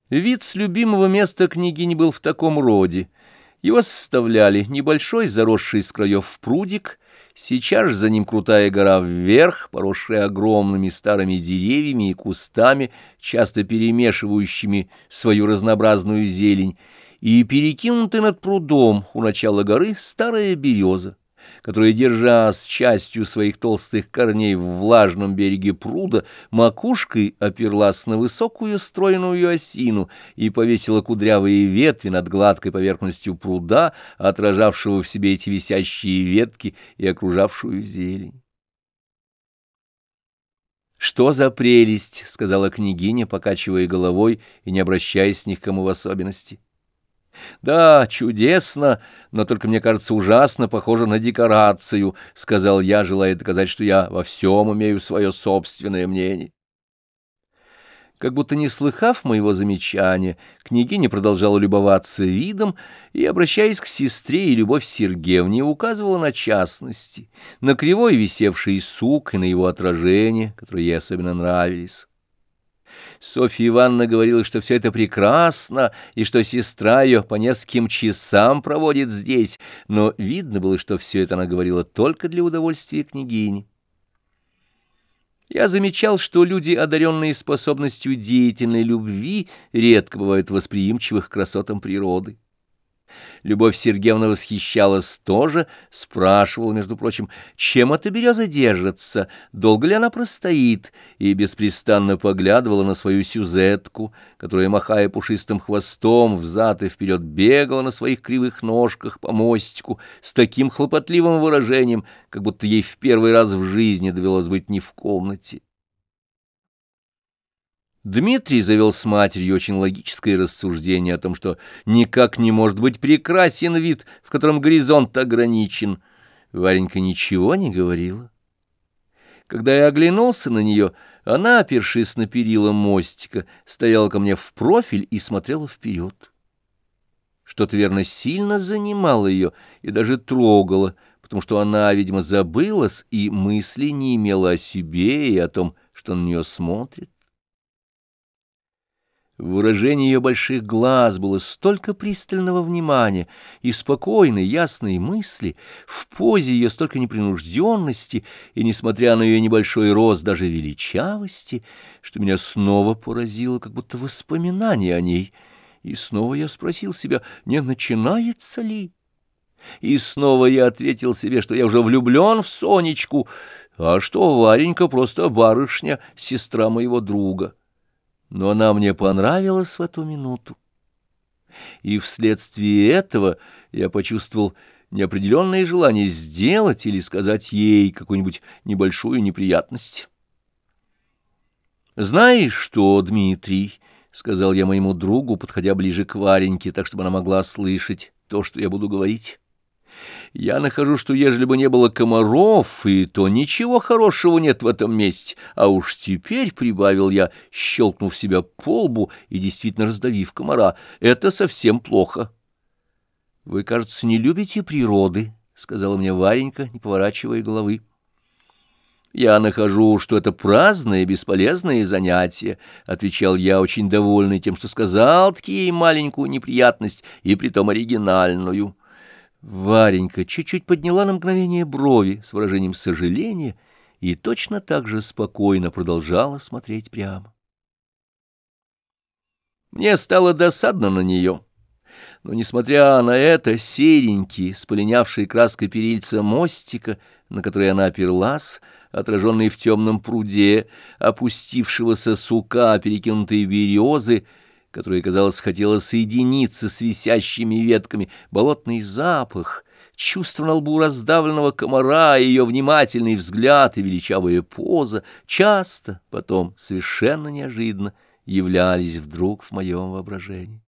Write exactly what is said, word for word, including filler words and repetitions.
Вид с любимого места княгини был в таком роде. Его составляли небольшой, заросший с краев прудик, сейчас же за ним крутая гора вверх, поросшая огромными старыми деревьями и кустами, часто перемешивающими свою разнообразную зелень, и перекинутый над прудом у начала горы старая береза, которая, держась частью своих толстых корней в влажном береге пруда, макушкой оперлась на высокую стройную осину и повесила кудрявые ветви над гладкой поверхностью пруда, отражавшего в себе эти висящие ветки и окружавшую зелень. «Что за прелесть!» — сказала княгиня, покачивая головой и не обращаясь ни к кому в особенности. «Да, чудесно, но только, мне кажется, ужасно похоже на декорацию», — сказал я, желая доказать, что я во всем имею свое собственное мнение. Как будто не слыхав моего замечания, княгиня продолжала любоваться видом и, обращаясь к сестре и Любовь Сергеевне, указывала на частности, на кривой висевший сук и на его отражение, которые ей особенно нравились. Софья Ивановна говорила, что все это прекрасно, и что сестра ее по нескольким часам проводит здесь, но видно было, что все это она говорила только для удовольствия княгини. Я замечал, что люди, одаренные способностью деятельной любви, редко бывают восприимчивых к красотам природы. Любовь Сергеевна восхищалась тоже, спрашивала, между прочим, чем эта береза держится, долго ли она простоит, и беспрестанно поглядывала на свою сюзетку, которая, махая пушистым хвостом, взад и вперед бегала на своих кривых ножках по мостику с таким хлопотливым выражением, как будто ей в первый раз в жизни довелось быть не в комнате. Дмитрий завел с матерью очень логическое рассуждение о том, что никак не может быть прекрасен вид, в котором горизонт ограничен. Варенька ничего не говорила. Когда я оглянулся на нее, она, опершись на перила мостика, стояла ко мне в профиль и смотрела вперед. Что-то, верно, сильно занимало ее и даже трогало, потому что она, видимо, забылась и мысли не имела о себе и о том, что на нее смотрит. В выражении ее больших глаз было столько пристального внимания и спокойной, ясной мысли, в позе ее столько непринужденности и, несмотря на ее небольшой рост, даже величавости, что меня снова поразило как будто воспоминание о ней, и снова я спросил себя, не начинается ли? И снова я ответил себе, что я уже влюблен в Сонечку, а что Варенька просто барышня, сестра моего друга. Но она мне понравилась в эту минуту. И вследствие этого я почувствовал неопределенное желание сделать или сказать ей какую-нибудь небольшую неприятность. «Знаешь что, Дмитрий?» — сказал я моему другу, подходя ближе к Вареньке, так чтобы она могла слышать то, что я буду говорить. «Я нахожу, что ежели бы не было комаров, и то ничего хорошего нет в этом месте, а уж теперь, — прибавил я, щелкнув себя по лбу и действительно раздавив комара, — это совсем плохо». «Вы, кажется, не любите природы», — сказала мне Варенька, не поворачивая головы. «Я нахожу, что это праздное и бесполезное занятие», — отвечал я, очень довольный тем, что сказал-таки ей маленькую неприятность, и притом оригинальную. Варенька чуть-чуть подняла на мгновение брови с выражением сожаления и точно так же спокойно продолжала смотреть прямо. Мне стало досадно на нее, но, несмотря на это, серенький, с полинявшей краской перильца мостика, на который она оперлась, отраженный в темном пруде, опустившегося сука, перекинутой березы, которая, казалось, хотела соединиться с висящими ветками, болотный запах, чувство на лбу раздавленного комара, ее внимательный взгляд и величавая поза часто, потом, совершенно неожиданно, являлись вдруг в моем воображении.